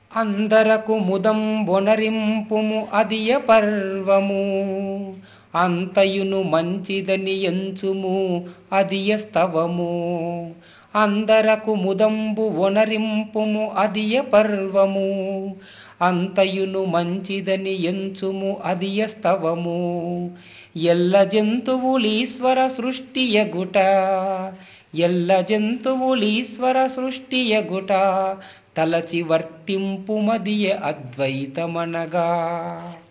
అందరకు ముదం బొనరింపుము అదియ పర్వము, అంతయును మంచిదని ఎంచుము అదియ స్తవము. అందరకు ముదంబు ఒనరింపుము అదియ పర్వము, అంతయును మంచిదని ఎంచుము అదియ స్తవము. ఎల్ల జంతువులీశ్వర సృష్టియగుట, ఎల్ల జంతువులీశ్వర సృష్టియగుట, తలచి వర్తింపుమదియ అద్వైతమనగా.